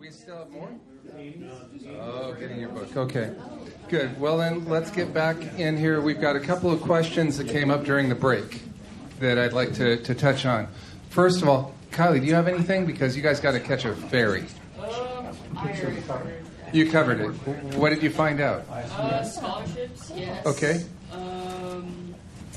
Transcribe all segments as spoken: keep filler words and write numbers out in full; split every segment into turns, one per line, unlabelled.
we still have more? Oh, getting your book. Okay, good. Well, then let's get back in here. We've got a couple of questions that came up during the break that I'd like to, to touch on. First of all, Kylie, do you have anything? Because you guys got to catch a ferry.
Um, I already covered that.
You covered it. What did you find out?
Uh, scholarships, yes.
Okay.
Um,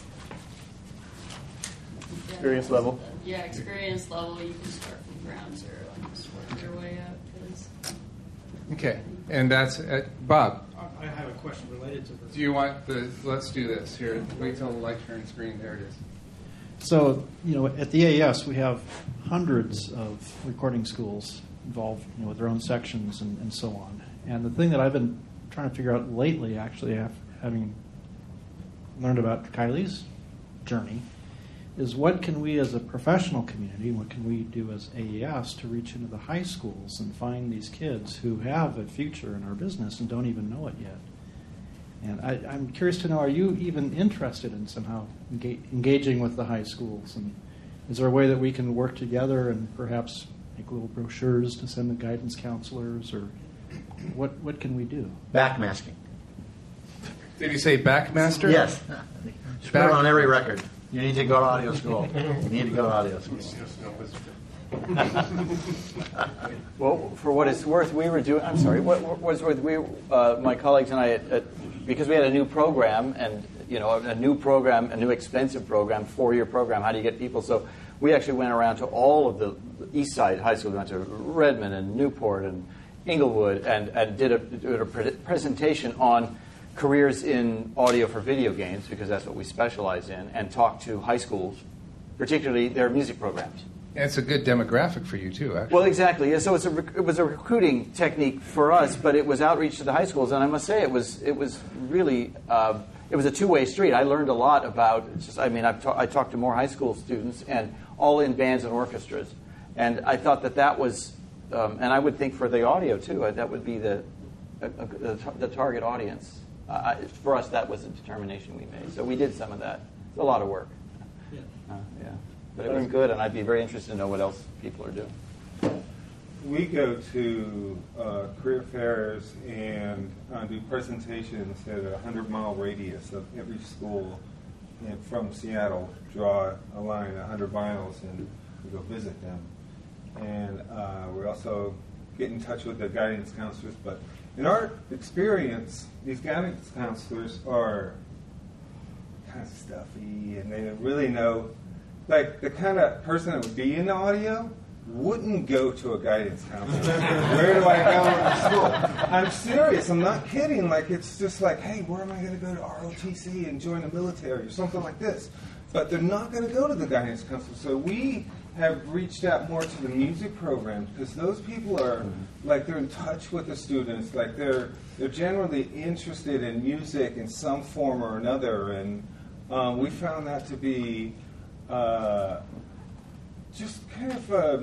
Experience level.
Yeah, experience level. You can start from ground zero and just work your way up. Cause
Okay, and that's uh, Bob.
I have a question related to this.
Do you want the? Let's do this here. Wait till the light turns green. There it is.
So, you know, at the A E S, we have hundreds of recording schools involved, you know, with their own sections and, and so on. And the thing that I've been trying to figure out lately, actually, after having learned about Kylie's journey, is what can we as a professional community, what can we do as A E S to reach into the high schools and find these kids who have a future in our business and don't even know it yet? And I, I'm curious to know, are you even interested in somehow enga- engaging with the high schools? And is there a way that we can work together and perhaps make little brochures to send to guidance counselors? Or what what can we do?
Backmasking.
Did you say Backmaster?
Yes. Spread on every record. You need to go to audio school. You need to go to audio school.
Well, for what it's worth, we were doing. I'm sorry. What, what was worth? We, uh, my colleagues and I, at, at, because we had a new program, and you know, a, a new program, a new expensive program, four-year program. How do you get people? So we actually went around to all of the East Side high schools. We went to Redmond and Newport and Inglewood, and and did a, did a pre- presentation on careers in audio for video games, because that's what we specialize in, and talked to high schools, particularly their music programs.
And it's a good demographic for you too, actually.
Well, exactly. Yeah, so it's a rec- it was a recruiting technique for us, but it was outreach to the high schools, and I must say it was it was really uh, it was a two-way street. I learned a lot about. It's just, I mean, I've ta- I talked to more high school students, and all in bands and orchestras, and I thought that that was, um, and I would think for the audio too, uh, that would be the uh, uh, the, tar- the target audience. Uh, I, for us, that was a determination we made. So we did some of that. It's a lot of work.
Yeah.
Uh, yeah. But it was good, and I'd be very interested to know what else people are doing.
We go to uh, career fairs and uh, do presentations at a hundred-mile radius of every school in, from Seattle. Draw a line a hundred miles, and we go visit them. And uh, we also get in touch with the guidance counselors. But in our experience, these guidance counselors are kind of stuffy, and they don't really know. Like, the kind of person that would be in the audio wouldn't go to a guidance counselor. Where do I go to school? I'm serious. I'm not kidding. Like, it's just like, hey, where am I going to go to R O T C and join the military or something like this? But they're not going to go to the guidance counselor. So we have reached out more to the music programs, because those people are, like, they're in touch with the students. Like, they're they're generally interested in music in some form or another. And um, we found that to be... Uh, just kind of, uh,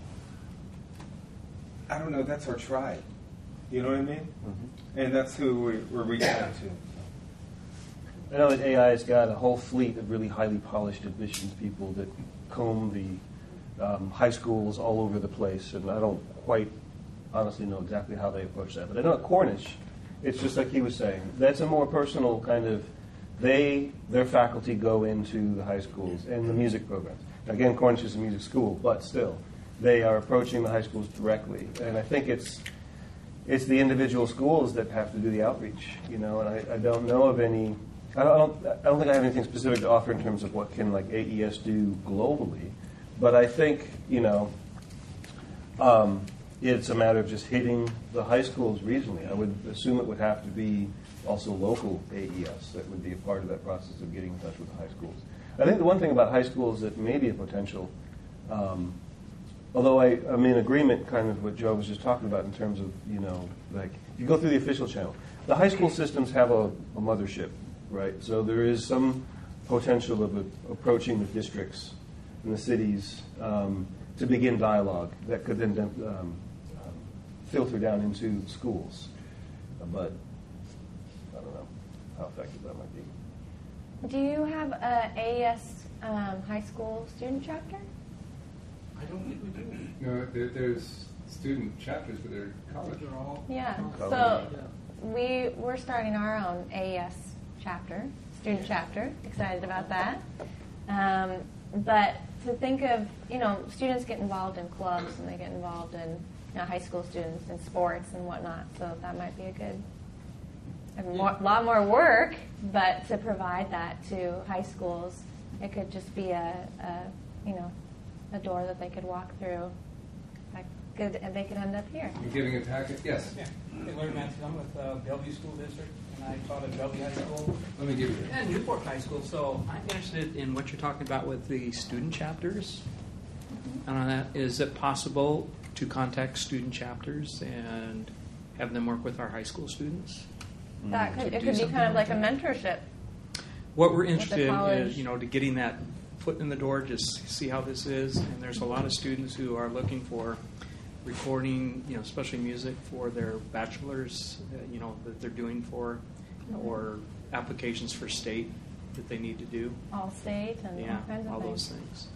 I don't know, that's our tribe. You know what I mean? Mm-hmm. And that's who we, we're reaching out to.
I know that A I has got a whole fleet of really highly polished admissions people that comb the um, high schools all over the place, and I don't quite honestly know exactly how they approach that. But I know at Cornish, it's just like he was saying. That's a more personal kind of, they, their faculty go into the high schools and the music programs. Again, Cornish is a music school, but still, they are approaching the high schools directly. And I think it's it's the individual schools that have to do the outreach, you know, and I, I don't know of any, I don't, I don't think I have anything specific to offer in terms of what can, like, A E S do globally. But I think, you know, um, it's a matter of just hitting the high schools regionally. I would assume it would have to be also local A E S that would be a part of that process of getting in touch with the high schools. I think the one thing about high schools that may be a potential, um, although I, I'm in agreement kind of what Joe was just talking about in terms of, you know, like, if you go through the official channel, the high school systems have a, a mothership, right? So there is some potential of a, approaching the districts and the cities um, to begin dialogue that could then um, um, filter down into schools. But I don't know how effective that might be.
Do you have a A E S um, high school student chapter?
I don't think we do. No, there, there's student chapters for their college.
Yeah. So we we're starting our own A E S chapter, student chapter. Excited about that. Um, but to think of, you know, students get involved in clubs and they get involved in, you know, high school students in sports and whatnot. So that might be a good, a more, lot more work, but to provide that to high schools, it could just be a, a you know, a door that they could walk through. That could, and they could end up here.
You're giving a packet? Yes.
Yeah. Hey, Larry Manson, I'm with uh, Bellevue School District, and I taught at Bellevue High School.
Let me give you.
And Newport High School. So I'm interested in what you're talking about with the student chapters.
Mm-hmm.
And on that, is it possible to contact student chapters and have them work with our high school students?
That could,
To
it
do
could be
something
kind of like
like
a
that?
mentorship.
What we're
With the
interested in
college.
is, you know, to getting that foot in the door, just see how this is. And there's a lot of students who are looking for recording, you know, especially music for their bachelor's, uh, you know, that they're doing for, or applications for state that they need to do.
All state and
Yeah,
all kinds of
all
things.
those things.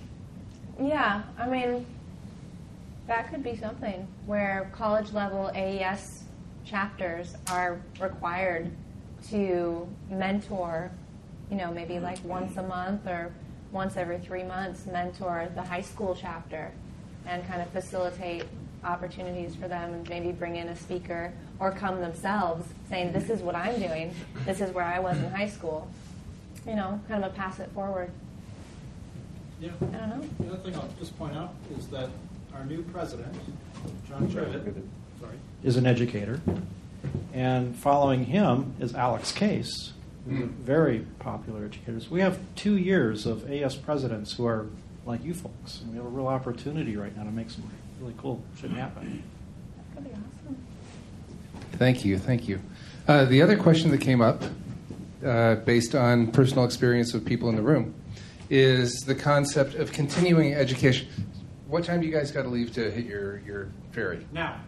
Yeah, I mean, that could be something where college level A E S chapters are required to mentor, you know, maybe like once a month or once every three months, mentor the high school chapter and kind of facilitate opportunities for them and maybe bring in a speaker or come themselves saying, this is what I'm doing, this is where I was in high school. You know, kind of a pass it forward.
Yeah.
I don't know.
The other thing I'll just point out is that our new president, John Trivet, sorry,
is an educator. And following him is Alex Case, who's a very popular educator. So we have two years of A S presidents who are like you folks. And we have a real opportunity right now to make some really cool shit happen.
That could be awesome.
Thank you, thank you. Uh, the other question that came up, uh, based on personal experience of people in the room, is the concept of continuing education. What time do you guys got to leave to hit your, your ferry?
now.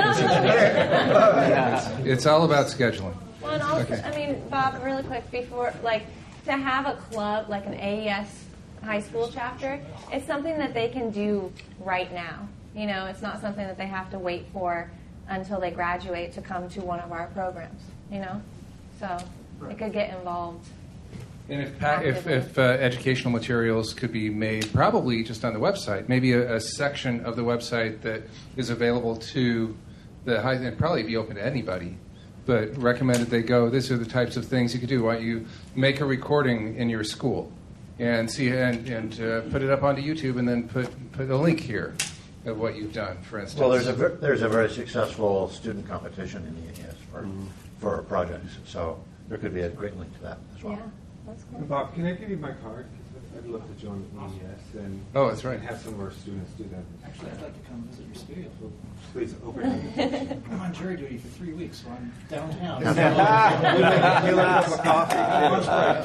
It's all about scheduling.
Well, and also,
Okay.
I mean, Bob, really quick, before, like, to have a club, like an A E S high school chapter, it's something that they can do right now. You know, it's not something that they have to wait for until they graduate to come to one of our programs, you know? So it could get involved.
And if, pa- if, if uh, educational materials could be made, probably just on the website, maybe a, a section of the website that is available to the high, and probably be open to anybody, but recommended they go, these are the types of things you could do. Why don't you make a recording in your school and see and, and uh, put it up onto YouTube and then put, put a link here of what you've done, for instance.
Well, there's a ver- there's a very successful student competition in the A E S for for projects, so there could be a great link to that as well.
Yeah, that's cool.
Bob, can I give you my card? 'Cause I'd love to join the E E S and,
Oh, that's right.
and have some of our students do that.
Actually, I'd like to come visit your studio.
Please open it.
I'm on jury duty for three weeks, so I'm downtown.
You like a cup of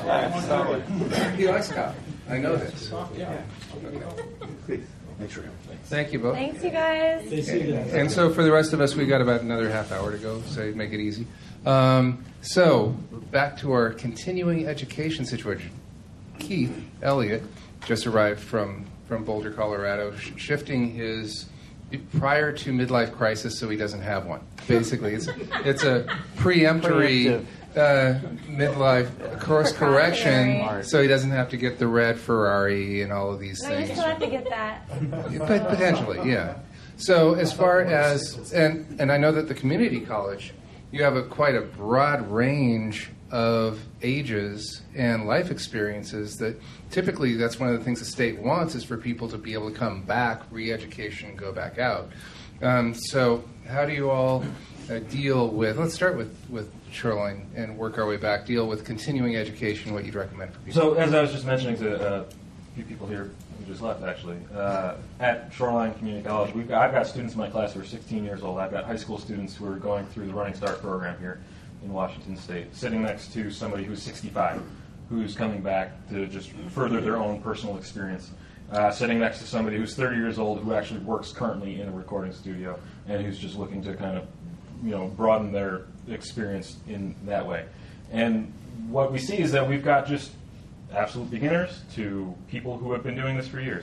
coffee?
He likes coffee. I know this.
Yeah.
Please.
Thanks for coming.
Thank you both.
Thanks, you guys.
And so for the rest of us, we've got about another half hour to go, so make it easy. Um, so back to our continuing education situation. Keith Elliott just arrived from, from Boulder, Colorado, sh- shifting his prior to midlife crisis so he doesn't have one. Basically, it's, it's a preemptory uh, midlife course correction so he doesn't have to get the red Ferrari and all of these
No, you
things.
still have to get that.
But potentially, yeah. So as far as, and, and I know that the community college, you have a quite a broad range of ages and life experiences that typically that's one of the things the state wants is for people to be able to come back, re-education, and go back out. Um, so how do you all uh, deal with, let's start with, with Shoreline and work our way back, deal with continuing education, what you'd recommend for people?
So, as I was just mentioning to uh, a few people here who just left, actually, uh, at Shoreline Community College, we've got, I've got students in my class who are sixteen years old. I've got high school students who are going through the Running Start program here in Washington State, sitting next to somebody who's sixty-five, who's coming back to just further their own personal experience. Uh, sitting next to somebody who's thirty years old who actually works currently in a recording studio and who's just looking to kind of, you know, broaden their experience in that way. And what we see is that we've got just absolute beginners to people who have been doing this for years.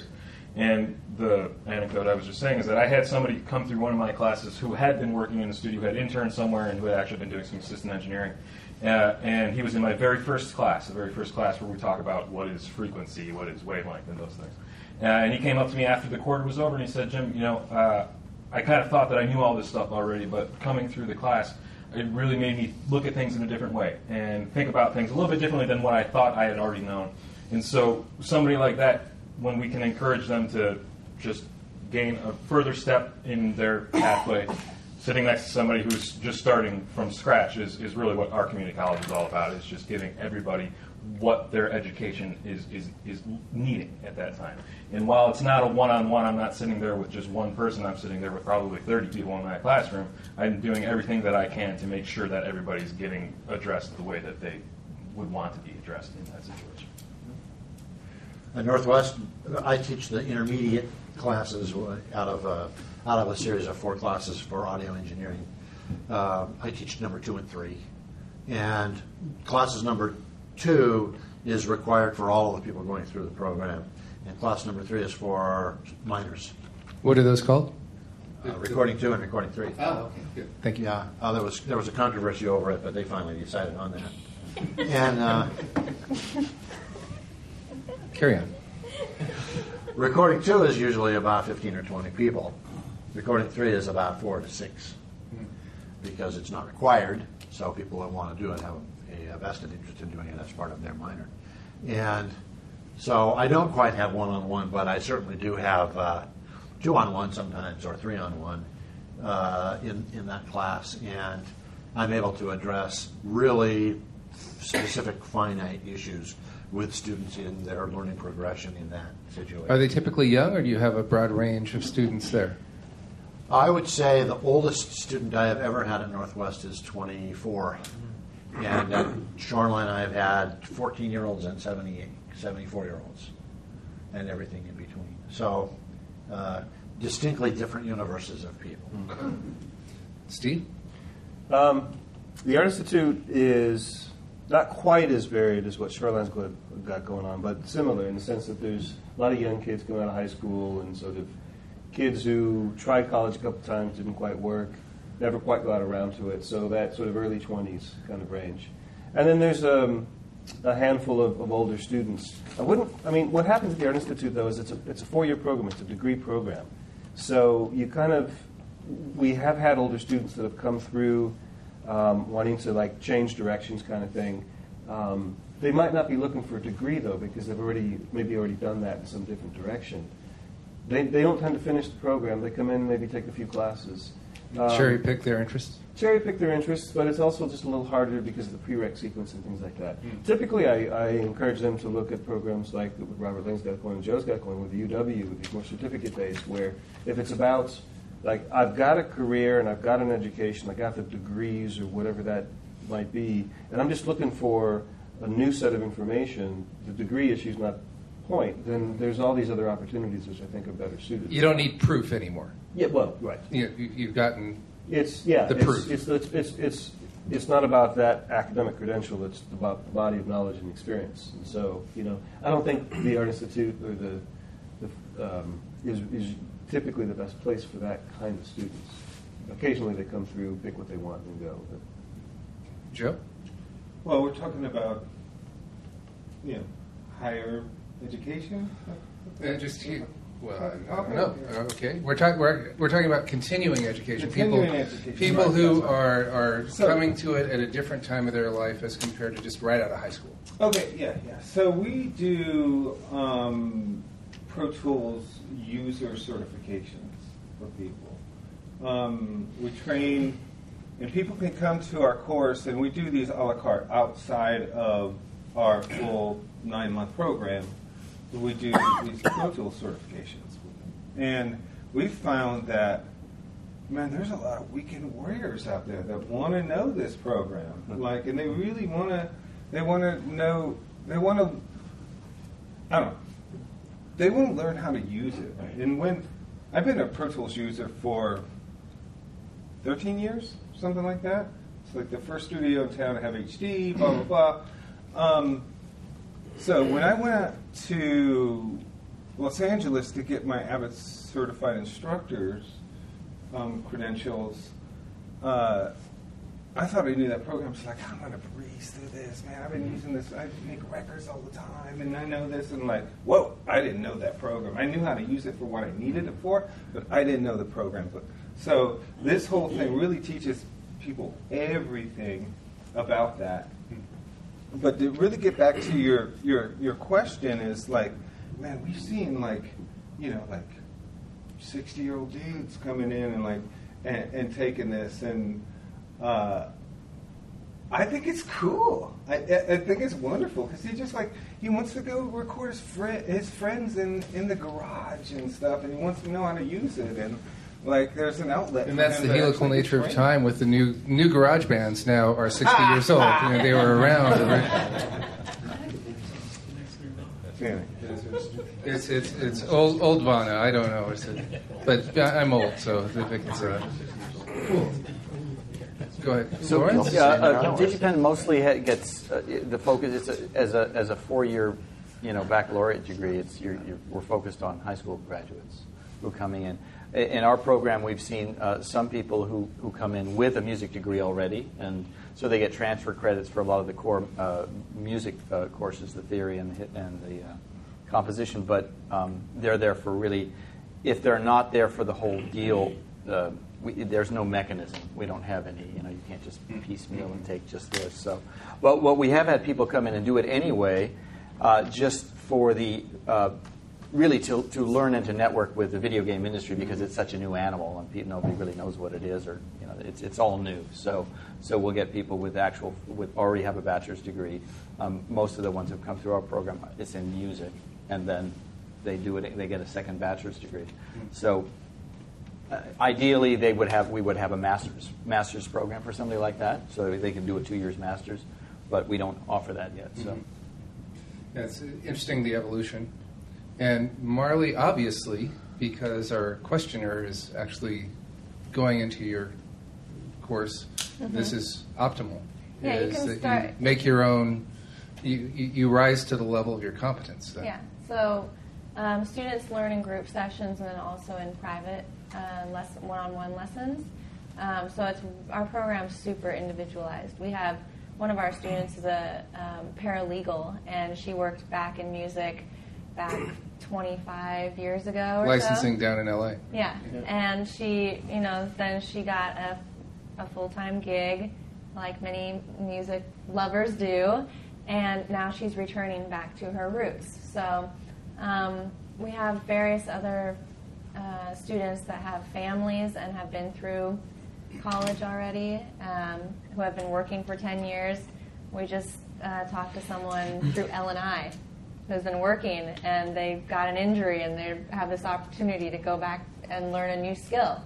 And the anecdote I was just saying is that I had somebody come through one of my classes who had been working in the studio, who had interned somewhere, and who had actually been doing some assistant engineering. Uh, and he was in my very first class, the very first class where we talk about what is frequency, what is wavelength, and those things. Uh, and he came up to me after the quarter was over, and he said, Jim, you know, uh, I kind of thought that I knew all this stuff already, but coming through the class, it really made me look at things in a different way and think about things a little bit differently than what I thought I had already known. And so somebody like that, when we can encourage them to just gain a further step in their pathway, sitting next to somebody who's just starting from scratch is, is really what our community college is all about. It's just giving everybody what their education is, is, is needing at that time. And while it's not a one-on-one, I'm not sitting there with just one person. I'm sitting there with probably thirty people in my classroom. I'm doing everything that I can to make sure that everybody's getting addressed the way that they would want to be addressed in that situation.
At Northwest, I teach the intermediate classes out of uh, out of a series of four classes for audio engineering. Uh, I teach number two and three, and classes number two is required for all of the people going through the program, and class number three is for minors.
What are those called?
Uh, recording two and recording three.
Oh, okay, good. Thank you.
Yeah, uh, there was there was a controversy over it, but they finally decided on that. And uh,
carry on.
Recording two is usually about fifteen or twenty people. Recording three is about four to six, because it's not required. So people that want to do it have a, a vested interest in doing it as part of their minor. And so I don't quite have one-on-one, but I certainly do have uh, two-on-one sometimes, or three-on-one uh, in, in that class. And I'm able to address really specific finite issues with students in their learning progression in that situation.
Are they typically young, or do you have a broad range of students there?
I would say the oldest student I have ever had at Northwest is twenty-four. And at Shoreline, I've had fourteen-year-olds and seventy-eight, seventy-four-year-olds, and everything in between. So uh, distinctly different universes of people.
Steve?
Um, the Art Institute is not quite as varied as what Shoreline's got going on, but similar in the sense that there's a lot of young kids coming out of high school and sort of kids who tried college a couple times, didn't quite work, never quite got around to it, so that sort of early twenties kind of range. And then there's um, a handful of, of older students. I wouldn't, I mean, what happens at the Art Institute, though, is it's a, it's a four-year program, it's a degree program. So you kind of, we have had older students that have come through um, wanting to, like, change directions kind of thing. Um, they might not be looking for a degree, though, because they've already, maybe already done that in some different direction. They, they don't tend to finish the program. They come in, maybe take a few classes. Um,
Cherry pick their interests?
Cherry pick their interests, but it's also just a little harder because of the prereq sequence and things like that.
Mm.
Typically, I, I encourage them to look at programs like what Robert Lane's got going and Joe's got going with the U W, with these more certificate-based, where if it's about, like, I've got a career and I've got an education, I got the degrees or whatever that might be, and I'm just looking for a new set of information, the degree issue's not point, then there's all these other opportunities which I think are better suited.
You don't need proof anymore.
Yeah, well, right.
You, you, you've gotten
It's yeah,
the
it's,
proof.
It's, it's it's it's it's not about that academic credential. It's about the body of knowledge and experience. And so, you know, I don't think the Art Institute or the, the um, is is typically the best place for that kind of students. Occasionally, they come through, pick what they want, and go. But.
Joe?
Well, we're talking about, you know, higher education.
Uh, just you. Well, I
Okay.
don't know. Okay, we're talking. We're, we're talking about continuing education.
Continuing
people,
education,
people
right,
who
that's right.
are are
So-
coming to it at a different time of their life as compared to just right out of high school.
Okay, yeah, yeah. So we do um, Pro Tools user certifications for people. Um, we train, and people can come to our course, and we do these a la carte outside of our full nine-month program. We do these Pro Tools certifications with them. And we found that, man, there's a lot of weekend warriors out there that want to know this program. Like, and they really want to, they want to know, they want to, I don't know, they want to learn how to use it. Right? And when, I've been a Pro Tools user for thirteen years, something like that. It's like the first studio in town to have H D, blah, blah, blah. Um, So when I went out to Los Angeles to get my Abbott certified instructor's um, credentials. Uh, I thought I knew that program. It's like, I'm going to breeze through this, man. I've been using this. I make records all the time, and I know this. And like, whoa, I didn't know that program. I knew how to use it for what I needed it for, but I didn't know the program. So this whole thing really teaches people everything about that. But to really get back to your, your, your question is like, man, we've seen like, you know, like sixty-year-old dudes coming in and like, and, and taking this, and uh, I think it's cool. I, I think it's wonderful because he just like, he wants to go record his, friend, his friends in, in the garage and stuff, and he wants to know how to use it, and like there's an outlet.
And
for
that's
him
the
to
helical
actually
nature of
train.
time with the new new garage bands now are sixty years old. You know, they were around.
Yeah.
It's it's it's old old Vana. I don't know. It's a, but I'm old, so they can say that. Cool. Go ahead.
So,
Lawrence?
yeah, uh, DigiPen mostly ha- gets uh, the focus. It's a, as a as a four-year, you know, baccalaureate degree. It's you're, you're, we're focused on high school graduates who are coming in. In our program, we've seen uh, some people who, who come in with a music degree already, and so they get transfer credits for a lot of the core uh, music uh, courses, the theory and the, and the uh, composition. But um, they're there for really, if they're not there for the whole deal, uh, we, there's no mechanism. We don't have any. You know, you can't just piecemeal and take just this. So, but what we have had people come in and do it anyway, uh, just for the. Uh, really to to learn and to network with the video game industry because it's such a new animal and people, nobody really knows what it is, or you know it's it's all new. So so we'll get people with actual with already have a bachelor's degree. Um, most of the ones who've come through our program, it's in music, and then they do it. They get a second bachelor's degree. So uh, ideally, they would have we would have a master's master's program for somebody like that, so they can do a two years master's, but we don't offer that yet. So
Yeah, it's interesting, the evolution. And Marley, obviously, because our questioner is actually going into your course, mm-hmm. this is optimal.
Yeah,
is
you can
that
start.
You make your own. You, you you rise to the level of your competence. Then.
Yeah. So um, students learn in group sessions and then also in private uh, lesson, one-on-one lessons. Um, so it's our program's super individualized. We have one of our students is a um, paralegal, and she worked back in music back twenty-five years ago or
Licensing
so.
down in L A.
Yeah. yeah, and she, you know, then she got a, a full-time gig, like many music lovers do, and now she's returning back to her roots. So um, we have various other uh, students that have families and have been through college already, um, who have been working for ten years. We just uh, talked to someone through L and I who's been working, and they got an injury, and they have this opportunity to go back and learn a new skill.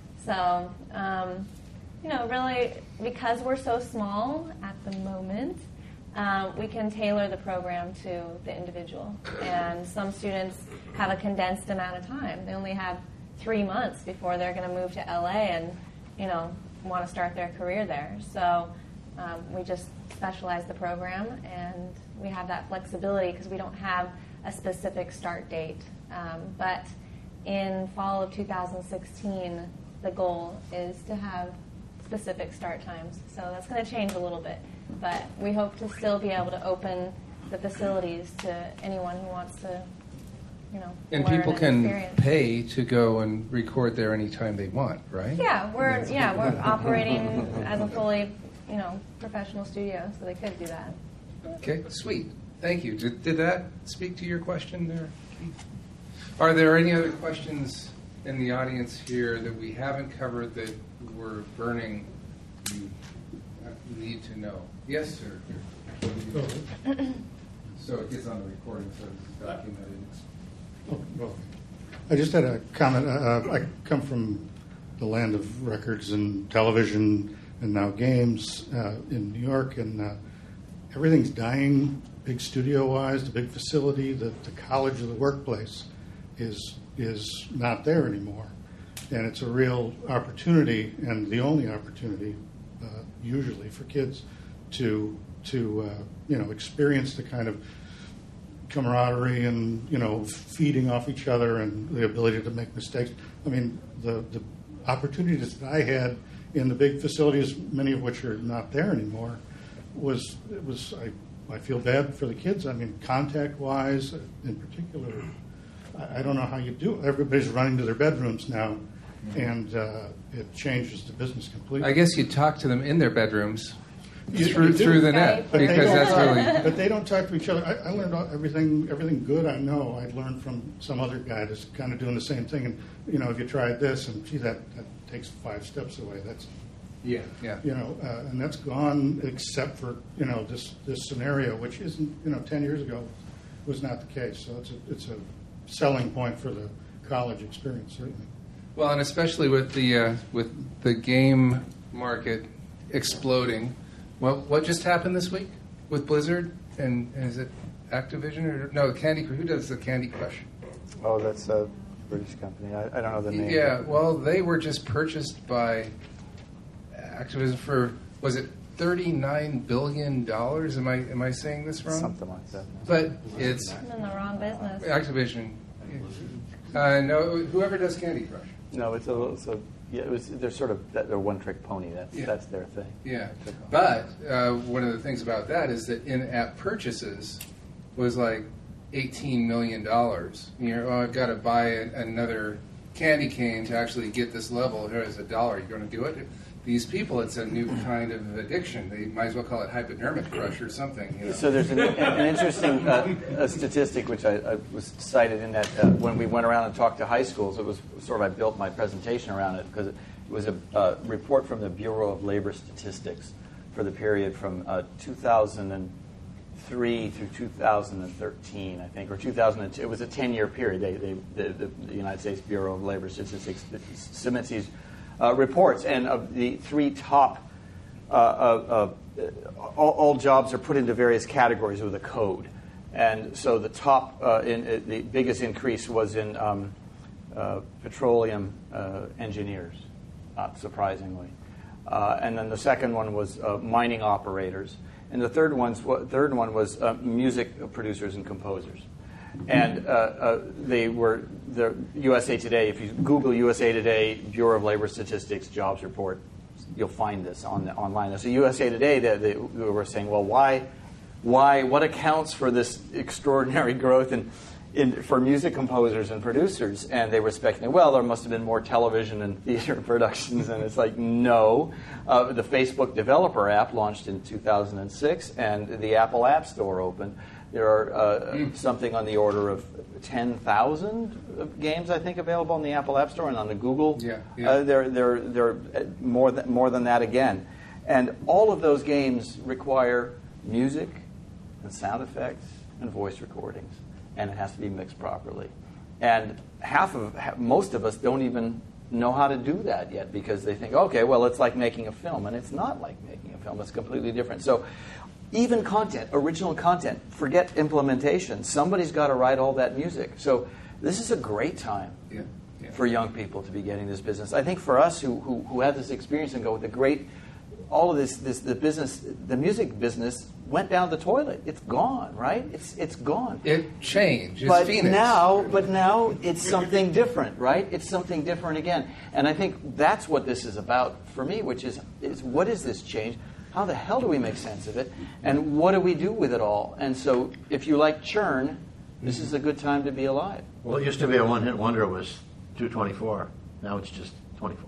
So, um, you know, really, because we're so small at the moment, um, we can tailor the program to the individual. And some students have a condensed amount of time. They only have three months before they're going to move to L A and, you know, want to start their career there. So um, we just specialize the program, and we have that flexibility because we don't have a specific start date. Um, but in fall of two thousand sixteen, the goal is to have specific start times. So that's going to change a little bit. But we hope to still be able to open the facilities to anyone who wants to, you know,
and
learn
people
and
can
experience.
pay to go and record there anytime they want, right?
Yeah, we're yeah we're operating as a fully, you know, professional studio, so they could do that.
Okay, sweet. Thank you. Did, did that speak to your question there, Keith? Are there any other questions in the audience here that we haven't covered that we're burning you need to know? Yes, sir. So it gets on the recording, so it's documented.
Oh, well, I just had a comment. Uh, I come from the land of records and television and now games uh, in New York, and uh, everything's dying, big studio-wise, the big facility, the, the college or the workplace is is not there anymore. And it's a real opportunity, and the only opportunity, uh, usually, for kids to to uh, you know experience the kind of camaraderie and, you know, feeding off each other and the ability to make mistakes. I mean, the, the opportunities that I had in the big facilities, many of which are not there anymore, was, it was I, I feel bad for the kids. I mean, contact-wise, in particular, I, I don't know how you do it. Everybody's running to their bedrooms now, and uh, it changes the business completely.
I guess you talk to them in their bedrooms
You-
through
you do.
through the net,
But they
because
don't
that's
talk-
really.
But they don't talk to each other. I, I learned all, everything everything good I know. I learned from some other guy that's kind of doing the same thing. And you know, if you tried this, and gee, that, that takes five steps away. That's
Yeah, yeah.
you know, uh, and that's gone except for you know this this scenario, which isn't you know ten years ago was not the case. So it's a it's a selling point for the college experience certainly.
Well, and especially with the uh, with the game market exploding. Well, what just happened this week with Blizzard and, and is it Activision or no Candy Crush? Who does the Candy Crush?
Oh, that's a British company. I, I don't know the name.
Yeah, well, they were just purchased by Activision for was it thirty-nine billion dollars? Am I am I saying this wrong?
Something like that.
But it's
I'm in the wrong business.
Activision. Uh, no, whoever does Candy Crush.
No, it's a little. So yeah, it was. They're sort of they're one trick pony. That's
Yeah.
that's their thing.
Yeah, but uh, one of the things about that is that in-app purchases was like eighteen million dollars. You're, oh, I've got to buy a, another candy cane to actually get this level. Here is a dollar. You're going to do it? These people, it's a new kind of addiction. They might as well call it hypodermic crush or something. You know?
So there's an, an interesting uh, a statistic which I, I was cited in that uh, when we went around and talked to high schools, it was sort of I built my presentation around it because it was a uh, report from the Bureau of Labor Statistics for the period from uh, two thousand three through two thousand thirteen, I think, or two thousand two. It was a ten-year period. They, they, the, the United States Bureau of Labor Statistics submits these uh, reports, and of the three top, uh, uh, uh, all, all jobs are put into various categories with a code. And so the top, uh, in, uh, the biggest increase was in um, uh, petroleum uh, engineers, not surprisingly. Uh, and then the second one was uh, mining operators. And the third, one's, third one was uh, music producers and composers. And uh, uh, they were, the U S A Today, if you Google U S A Today, Bureau of Labor Statistics jobs report, you'll find this on the, online. So U S A Today, they, they were saying, well, why, why, what accounts for this extraordinary growth in, in, for music composers and producers? And they were speculating, well, there must have been more television and theater productions. And it's like, no. Uh, the Facebook developer app launched in two thousand six, and the Apple App Store opened. There are uh, mm. something on the order of ten thousand games, I think, available on the Apple App Store, and on the Google.
Yeah, yeah.
Uh, they're, they're, they're more, than, more than that again. And all of those games require music and sound effects and voice recordings, and it has to be mixed properly. And half of, most of us don't even know how to do that yet because they think, okay, well, it's like making a film, and it's not like making a film. It's completely different. So even content, original content, forget implementation. Somebody's got to write all that music. So this is a great time
yeah, yeah.
for young people to be getting this business. I think for us who, who, who had this experience and go with the great, all of this, this, the business, the music business went down the toilet. It's gone, right? It's it's gone.
It changed. It's
but
Phoenix.
now, but now it's something different, right? It's something different again. And I think that's what this is about for me, which is is what is this change? How the hell do we make sense of it? And what do we do with it all? And so if you like churn, this is a good time to be alive.
Well, it used to be a one-hit wonder was two twenty-four. Now it's just twenty-four.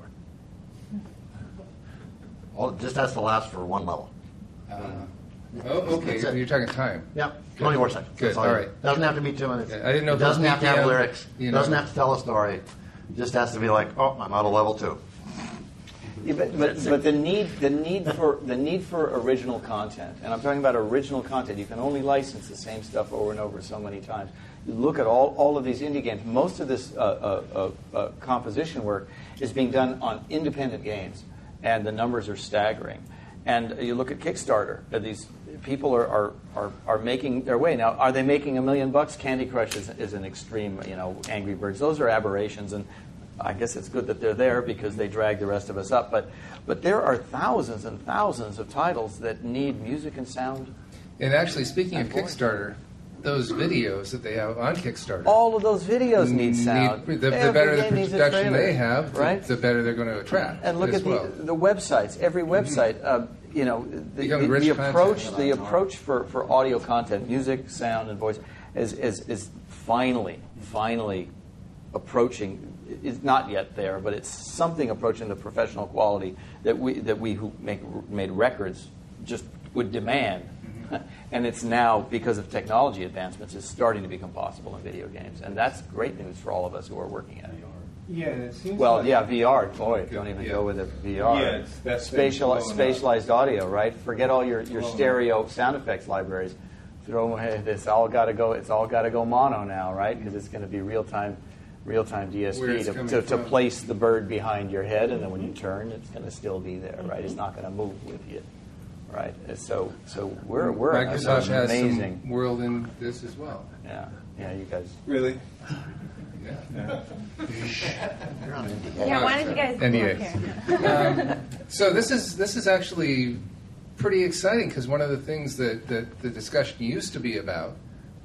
All, it just has to last for one level.
Uh, oh, okay.
That's it.
You're talking time.
Yep, twenty-four seconds.
Good.
That's
all
you-
right.
Doesn't have to be two minutes.
Yeah, I didn't know
It
if it was
doesn't have to have
B P M,
lyrics.
you know.
Doesn't have to tell a story. Just has to be like, oh, I'm out of level two.
Yeah, but, but, but the need the need for the need for original content, and I'm talking about original content. You can only license the same stuff over and over so many times. You look at all, all of these indie games. Most of this uh, uh, uh, uh, composition work is being done on independent games, and the numbers are staggering. And you look at Kickstarter. uh, These people are, are, are, are making their way. Now, are they making a million bucks? Candy Crush is, is an extreme, you know, Angry Birds. Those are aberrations, and I guess it's good that they're there because they drag the rest of us up. But but there are thousands and thousands of titles that need music and sound.
And actually, speaking of
And voice.
Kickstarter, those videos that they have on Kickstarter.
All of those videos need sound.
Need, the, the
Every
better the
game needs a
production
trailer,
they have,
right?
the, the better they're going to attract.
And look
as
at
well.
the, the websites. Every website, uh, you know, the,
Become
the,
rich
the
content.
approach, the approach for, for audio content, music, sound, and voice, is is, is finally, finally approaching. It's not yet there, but it's something approaching the professional quality that we that we who make made records just would demand. And it's now, because of technology advancements, is starting to become possible in video games, and that's great news for all of us who are working at it.
Yeah, and it seems
Well,
like
yeah, V R. Boy, don't even
Yeah.
go with it. V R.
Yeah, it's- that's been
Spatial,
blowing up.
spatialized audio, right? Forget all your, your
Blowing
stereo sound effects libraries. Throw it's all got to go. It's all got to go mono now, right? Because it's going to be real time, real time D S
Where
P
it's
to,
coming
to, to
from.
place the bird behind your head, and then when you turn, it's going to still be there, right? It's not going to move with you, right? And so, so we're we're
Microsoft has
amazing.
some world in this as well.
Yeah, yeah, you guys.
really.
Yeah.
Yeah, why don't you guys
N D
come
A.
up here?
Um, so this is this is actually pretty exciting because one of the things that, that the discussion used to be about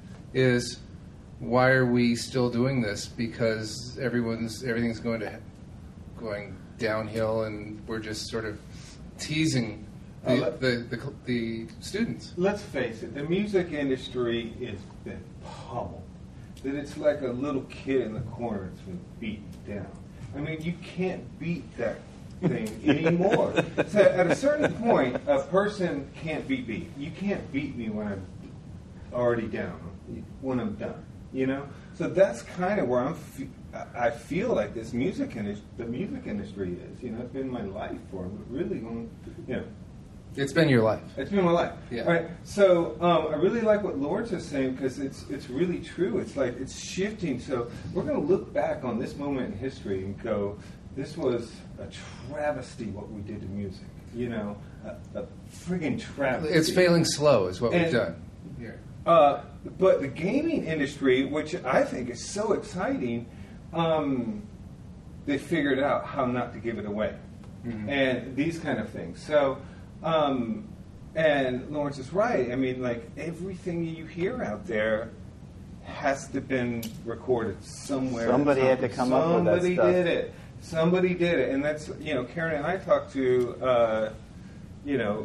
is why are we still doing this? Because everyone's everything's going to going downhill, and we're just sort of teasing the
Oh, let-
the, the, the students.
Let's face it, the music industry has been pummeled. That it's like a little kid in the corner that's been beaten down. I mean, you can't beat that thing anymore. So at a certain point, a person can't be beat. You can't beat me when I'm already down, when I'm done. You know, so that's kind of where I'm. Fe- I feel like this music industry, the music industry is. You know, it's been my life for really long. You know.
It's been your life.
It's been my life.
Yeah.
Right. So um, I really like what Lawrence is saying because it's it's really true. It's like it's shifting. So we're going to look back on this moment in history and go, this was a travesty what we did to music. You know, a, a friggin' travesty.
It's failing slow is what we've
And-
done here.
Uh, but the gaming industry, which I think is so exciting, um, they figured out how not to give it away,
Mhm.
and these kind of things. So, um, and Lawrence is right. I mean, like everything you hear out there has to been recorded somewhere.
Somebody had to come up with that
Somebody
stuff.
did it. Somebody did it, and that's you know, Karen and I talked to, uh, you know.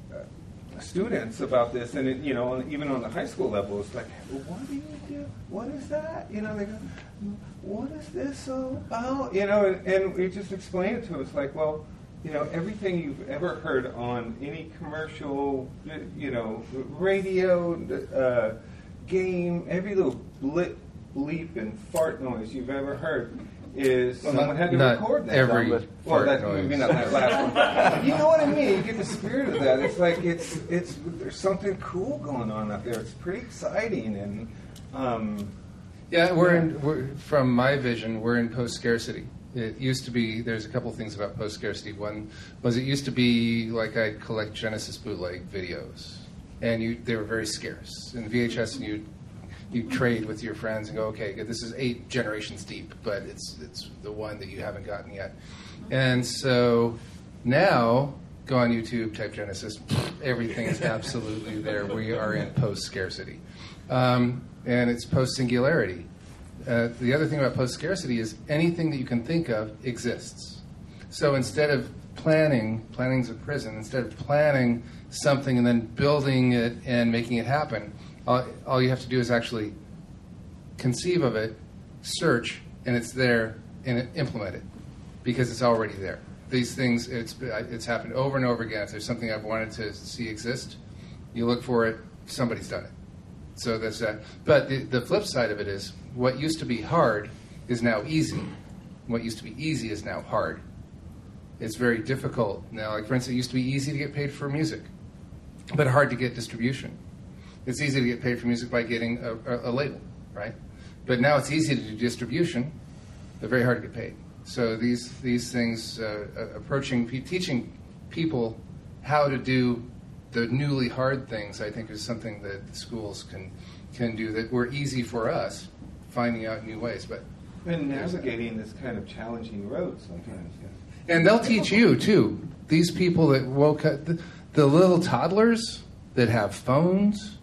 students about this, and it, you know, on, even on the high school level, it's like, well, what do you do? What is that? You know, they go, what is this all about? You know, and, and we just explained it to them. It's like, well, you know, everything you've ever heard on any commercial, you know, radio, uh, game, every little blip, bleep, and fart noise you've ever heard. Is
Well,
someone
not-
had to
not
record that?
every
Well,
fart
that,
noise.
maybe not that last one. You know what I mean? You get the spirit of that. It's like it's it's there's something cool going on out there. It's pretty exciting, and um,
Yeah, we're in. We're, from my vision, we're in post scarcity. It used to be. There's a couple things about post scarcity. One was it used to be like I'd collect Genesis bootleg videos, and you they were very scarce. In V H S, and you you trade with your friends and go, okay, good, this is eight generations deep, but it's it's the one that you haven't gotten yet. And so now, go on YouTube, type Genesis, everything is absolutely there. We are in post scarcity, um, and it's post singularity. Uh, the other thing about post scarcity is anything that you can think of exists. So instead of planning, planning's a prison. Instead of planning something and then building it and making it happen, all, all you have to do is actually conceive of it, search, and it's there, and implement it because it's already there. These things, it's it's happened over and over again. If there's something I've wanted to see exist, you look for it, somebody's done it. So that's that. But the, the flip side of it is what used to be hard is now easy. What used to be easy is now hard. It's very difficult now. Like, for instance, it used to be easy to get paid for music, but hard to get distribution. It's easy to get paid for music by getting a, a, a label, right? But now it's easy to do distribution, but very hard to get paid. So these these things, uh, approaching, teaching people how to do the newly hard things, I think, is something that schools can can do that were easy for us, finding out new ways. But
and navigating this kind of challenging road sometimes. Yeah.
and they'll teach you too. These people that woke up, the, the little toddlers that have phones,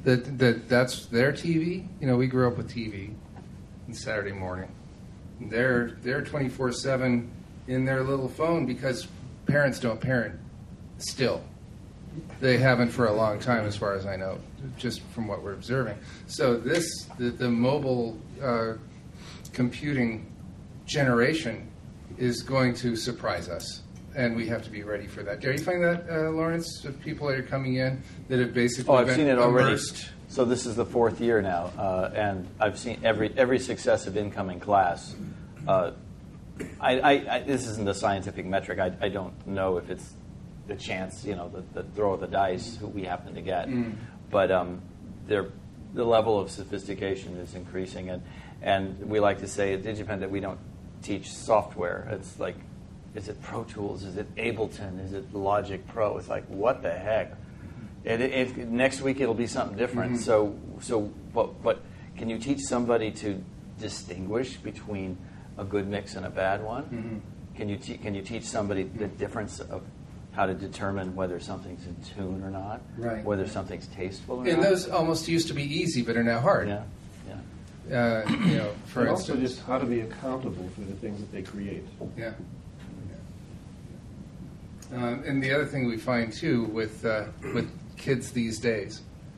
that that that's their T V. You know, we grew up with T V on Saturday morning. They're they're twenty-four seven in their little phone because parents don't parent still. They haven't for a long time, as far as I know, just from what we're observing. So this the, the mobile uh, computing generation is going to surprise us, and we have to be ready for that. Are you finding that, uh, Lawrence, of people that are coming in that have basically
Oh, I've
been
seen it already.
immersed?
So this is the fourth year now, uh, and I've seen every every successive incoming class. Uh, I, I, I, this isn't a scientific metric. I, I don't know if it's the chance, you know, the, the throw of the dice who we happen to get,
Mm.
but um, the level of sophistication is increasing, and and we like to say at DigiPen that we don't teach software. It's like, is it Pro Tools? Is it Ableton? Is it Logic Pro? It's like, what the heck? It, it, it, next week it'll be something different.
Mm-hmm.
So, so, but, but can you teach somebody to distinguish between a good mix and a bad one?
Mm-hmm.
Can you te- can you teach somebody the difference of how to determine whether something's in tune or not,
Right.
whether something's tasteful or
And
not?
those almost used to be easy, but are now hard.
Yeah, yeah.
Uh, you know, for
and also
instance,
just how to be accountable for the things that they create.
yeah. Um, and the other thing we find too with uh, with kids these days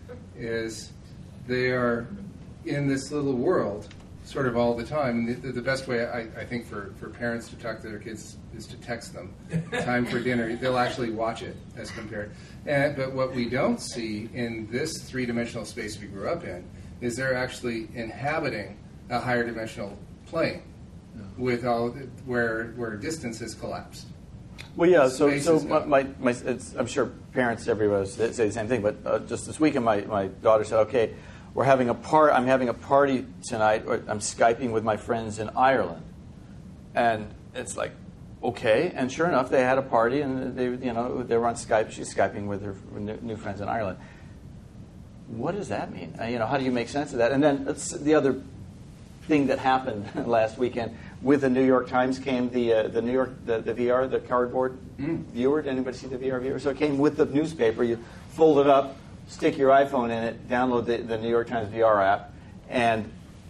is they are in this little world sort of all the time. And the, the best way I, I think for, for parents to talk to their kids is to text them time for dinner. They'll actually watch it as compared. And, but what we don't see in this three-dimensional space we grew up in is they're actually inhabiting a higher dimensional plane with all where where distance has collapsed.
Well, yeah. So,
Space
so
is
my,
gone.
my, my it's, I'm sure parents everywhere say the same thing. But uh, just this weekend, my, my daughter said, "Okay, we're having a part. I'm having a party tonight. Or I'm Skyping with my friends in Ireland," and it's like, okay. And sure enough, they had a party, and they, you know, they were on Skype. She's Skyping with her new, new friends in Ireland. What does that mean? Uh, you know, how do you make sense of that? And then it's the other thing that happened last weekend with the New York Times came the uh, the New York the, the V R, the cardboard
Mm.
viewer. Did anybody see the V R viewer? So it came with the newspaper. You fold it up, stick your iPhone in it, download the, the New York Times V R app, and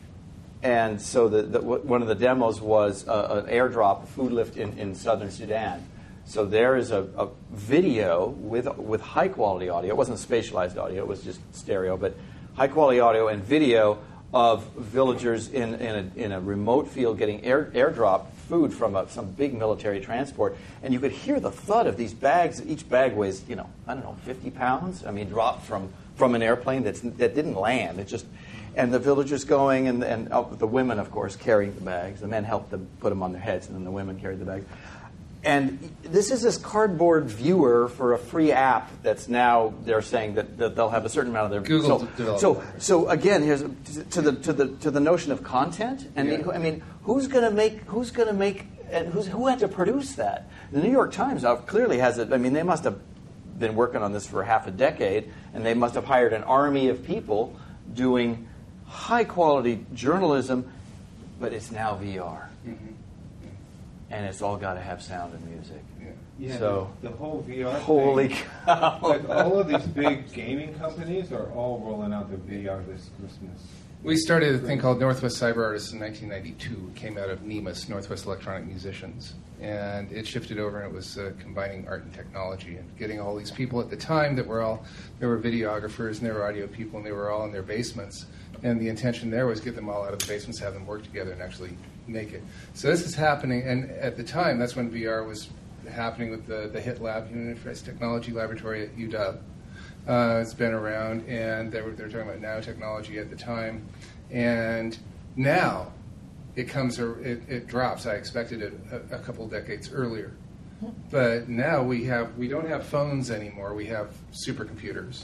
and so the, the one of the demos was uh, an airdrop, a food lift in, in southern Sudan. So there is a, a video with with high quality audio. It wasn't spatialized audio; it was just stereo, but high quality audio and video of villagers in in a, in a remote field getting air, airdrop food from a, some big military transport, and you could hear the thud of these bags. Each bag weighs, you know, I don't know, fifty pounds. I mean, dropped from from an airplane that's that didn't land. It just, and the villagers going, and and uh, the women, of course, carrying the bags. The men helped them put them on their heads, and then the women carried the bags. And this is this cardboard viewer for a free app that's now they're saying that, that they'll have a certain amount of their
Google
so,
developed
so
that.
so again here's to the to the to the notion of content. I mean,
Yeah.
I mean, who's going to make who's going to make and who's who had to produce that? The New York Times now clearly has it. I mean, they must have been working on this for half a decade, and they must have hired an army of people doing high quality journalism, but it's now V R.
Mm-hmm.
And it's all got to have sound and music.
Yeah.
Yeah,
So,
the, the whole V R
holy
thing,
cow.
like all of these big gaming companies are all rolling out their V R this Christmas.
We started a thing called Northwest Cyber Artists in nineteen ninety-two. It came out of NEMUS, Northwest Electronic Musicians. And it shifted over, and it was uh, combining art and technology and getting all these people at the time that were all, there were videographers and there were audio people, and they were all in their basements. And the intention there was get them all out of the basements, have them work together, and actually make it. So this is happening, and at the time, that's when V R was happening with the, the HIT Lab, Human Interface Technology Laboratory at U W. Uh, it's been around, and they were, they were talking about nanotechnology at the time. And now it comes, it, it drops. I expected it a, a couple decades earlier. But now we have, we don't have phones anymore. We have supercomputers.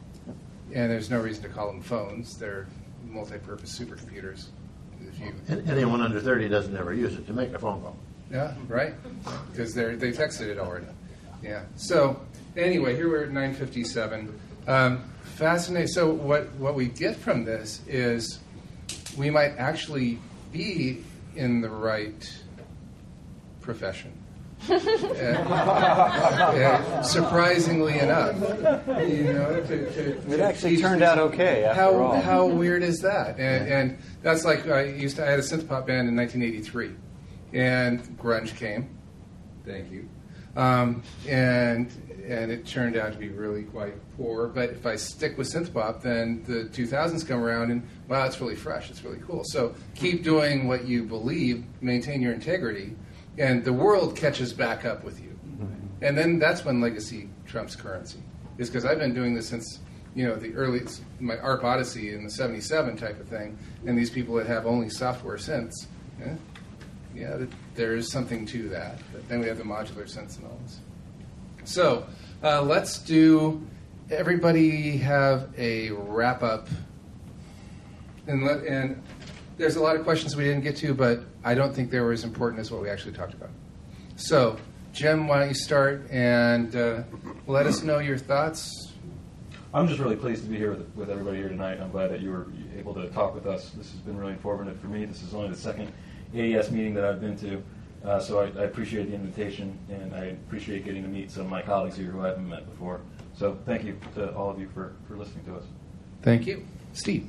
And there's no reason to call them phones. They're multi-purpose supercomputers. If you,
And anyone under thirty doesn't ever use it to make a phone call.
yeah, right? Because they're they texted it already. Yeah. So anyway, here we're at nine fifty-seven. Um, fascinating. So what what we get from this is we might actually be in the right profession uh, surprisingly enough, you know, to, to,
It
to
actually
teach
turned
these-
out okay after
how,
all.
How weird is that? And, and that's like I used to. I had a synth pop band in nineteen eighty-three, and grunge came. Thank you. Um, and and it turned out to be really quite poor. But if I stick with synth pop, then the two thousands come around and wow, it's really fresh. It's really cool. So keep doing what you believe, maintain your integrity, and the world catches back up with you. And then that's when legacy trumps currency. Is because I've been doing this since you know the early my ARP Odyssey in the seventy-seven type of thing, and these people that have only software synths. Yeah, yeah, th- there is something to that. But then we have the modular synths and all this. So uh, let's do. Everybody have a wrap up, and let, and there's a lot of questions we didn't get to, but I don't think they were as important as what we actually talked about. So, Jim, why don't you start and uh, let us know your thoughts.
I'm just really pleased to be here with, with everybody here tonight. I'm glad that you were able to talk with us. This has been really informative for me. This is only the second A E S meeting that I've been to, uh, so I, I appreciate the invitation, and I appreciate getting to meet some of my colleagues here who I haven't met before. So thank you to all of you for, for listening to us.
Thank you. Steve.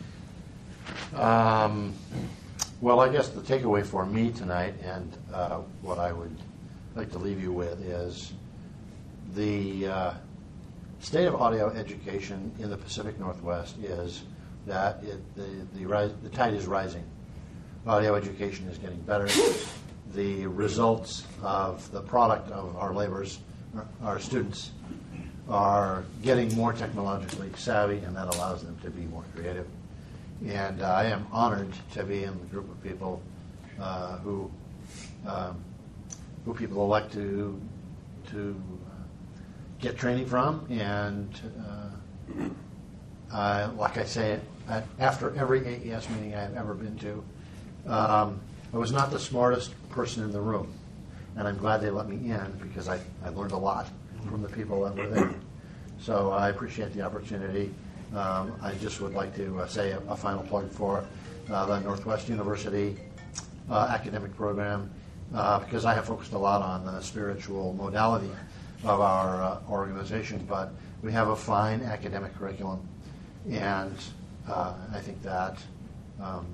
Um, well, I guess the takeaway for me tonight, and uh, what I would like to leave you with, is the uh, state of audio education in the Pacific Northwest is that it, the the, rise, the tide is rising. Audio education is getting better. The results of the product of our labors, our students, are getting more technologically savvy, and that allows them to be more creative. And uh, I am honored to be in the group of people uh, who um, who people elect to to get training from. And uh, I, like I say, at, after every A E S meeting I have ever been to, um, I was not the smartest person in the room, and I'm glad they let me in because I, I learned a lot from the people that were there. So I appreciate the opportunity. Um, I just would like to uh, say a, a final plug for uh, the Northwest University uh, academic program uh, because I have focused a lot on the spiritual modality of our uh, organization, but we have a fine academic curriculum, and uh, I think that um,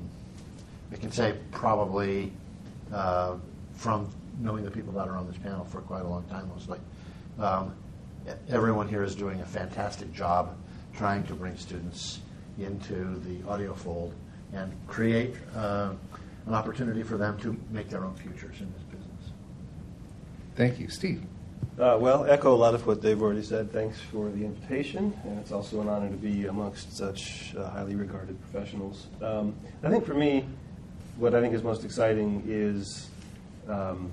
I can say probably uh, from knowing the people that are on this panel for quite a long time, mostly, um, everyone here is doing a fantastic job trying to bring students into the audio fold and create uh, an opportunity for them to make their own futures in this business.
Thank you. Steve.
Uh, well, echo a lot of what they've already said. Thanks for the invitation, and it's also an honor to be amongst such uh, highly regarded professionals. Um, I think for me, what I think is most exciting is, um,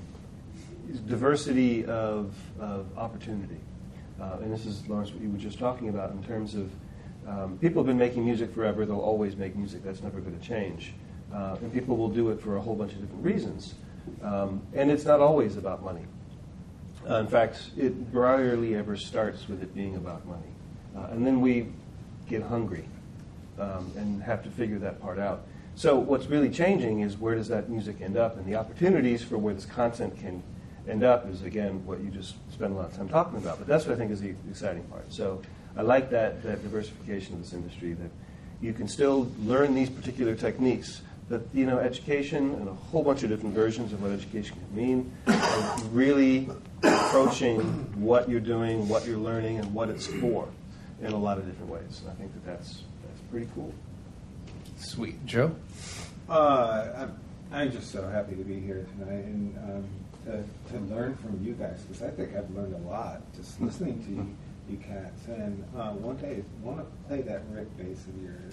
is diversity of, of opportunity. Uh, and this is, Lawrence, what you were just talking about in terms of um, people have been making music forever. They'll always make music. That's never going to change. Uh, and people will do it for a whole bunch of different reasons. Um, and it's not always about money. Uh, in fact, it rarely ever starts with it being about money. Uh, and then we get hungry um, and have to figure that part out. So what's really changing is where does that music end up? And the opportunities for where this content can end up is, again, what you just spent a lot of time talking about. But that's what I think is the exciting part. So I like that, that diversification of this industry, that you can still learn these particular techniques. But, you know, education and a whole bunch of different versions of what education can mean, and really approaching what you're doing, what you're learning, and what it's for in a lot of different ways. And I think that that's, that's pretty cool.
Sweet. Joe?
Uh, I'm, I'm just so happy to be here tonight and um, to, to learn from you guys, because I think I've learned a lot just listening to you, you cats. And uh, one day, I want to play that Rick bass of yours.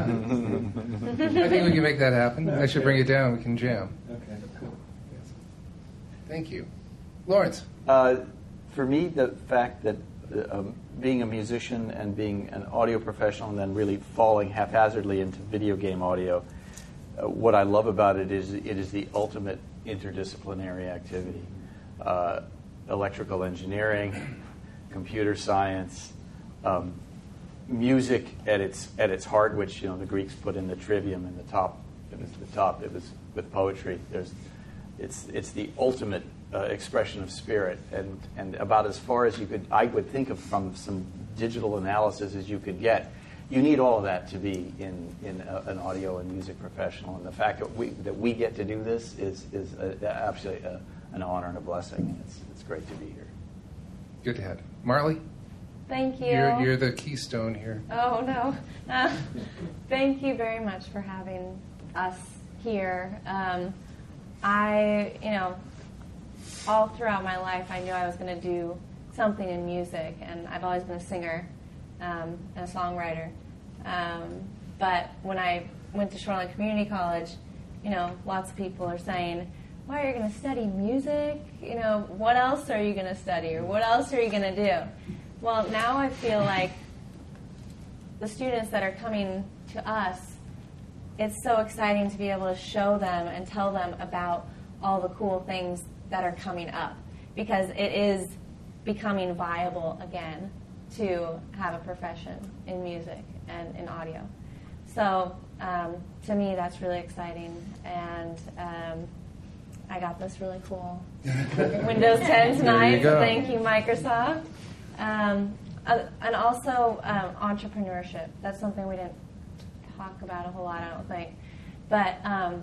I think we can make that happen. Okay. I should bring it down. We can jam.
Okay, cool.
Thank you. Lawrence?
Uh, for me, the fact that uh, um, being a musician and being an audio professional and then really falling haphazardly into video game audio, uh, what I love about it is it is the ultimate interdisciplinary activity. Uh, electrical engineering, computer science, um, music at its at its heart, which you know the Greeks put in the trivium in the top. It was the top. It was with poetry. There's, it's it's the ultimate uh, expression of spirit, and, and about as far as you could, I would think of from some digital analysis as you could get. You need all of that to be in, in a, an audio and music professional, and the fact that we that we get to do this is is a, absolutely a, an honor and a blessing. It's it's great to be here.
Good to have you. Marley?
Thank you.
You're, you're the keystone here.
Oh, no. Uh, thank you very much for having us here. Um, I, you know, all throughout my life, I knew I was going to do something in music, and I've always been a singer um, and a songwriter. Um, but when I went to Shoreline Community College, you know, lots of people are saying, why are you going to study music? You know, what else are you going to study, or what else are you going to do? Well, now I feel like the students that are coming to us, it's so exciting to be able to show them and tell them about all the cool things that are coming up, because it is becoming viable again to have a profession in music and in audio. So um, to me, that's really exciting, and um, I got this really cool Windows ten tonight, so thank you, Microsoft. Um, uh, and also um, entrepreneurship. That's something we didn't talk about a whole lot, I don't think. But um,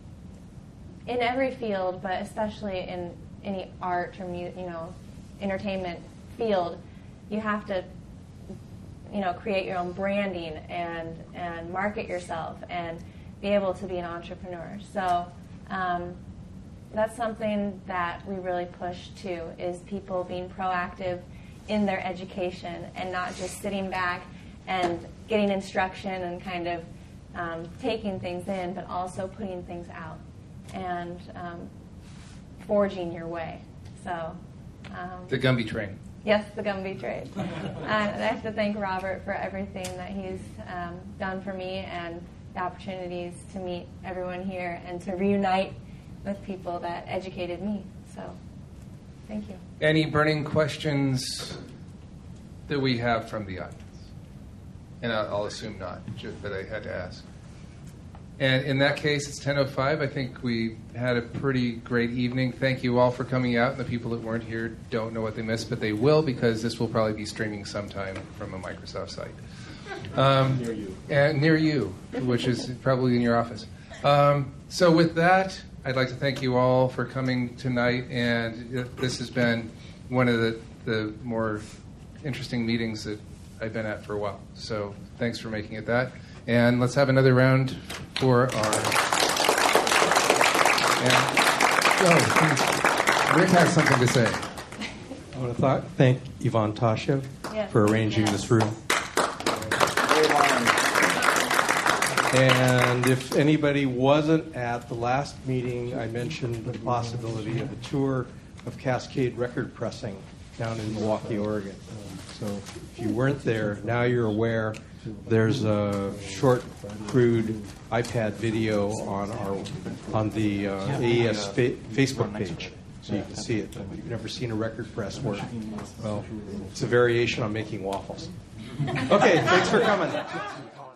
in every field, but especially in any art or mu- you know, entertainment field, you have to, you know, create your own branding and and market yourself and be able to be an entrepreneur. So um, that's something that we really push to, is people being proactive in their education and not just sitting back and getting instruction and kind of um, taking things in, but also putting things out and um, forging your way. So um,
the Gumby train.
Yes, the Gumby train. And I have to thank Robert for everything that he's um, done for me and the opportunities to meet everyone here and to reunite with people that educated me. So thank you.
Any burning questions that we have from the audience? And I'll, I'll assume not, just that I had to ask. And in that case, it's ten oh five. I think we had a pretty great evening. Thank you all for coming out. And the people that weren't here don't know what they missed, but they will, because this will probably be streaming sometime from a Microsoft site. Um, near you. And near you, which is probably in your office. Um, so with that, I'd like to thank you all for coming tonight, and this has been one of the, the more interesting meetings that I've been at for a while. So thanks for making it that. And let's have another round for our... And, oh, Rick has something to say.
I want to th- thank Ivan Tashev
yes.
for arranging
yes.
this room. And if anybody wasn't at the last meeting, I mentioned the possibility of a tour of Cascade Record Pressing down in Milwaukee, Oregon. Um, so if you weren't there, now you're aware. There's a short, crude iPad video on our on the uh, A E S fa- Facebook page, so you can see it. If you've never seen a record press work, well, it's a variation on making waffles. Okay, thanks for coming.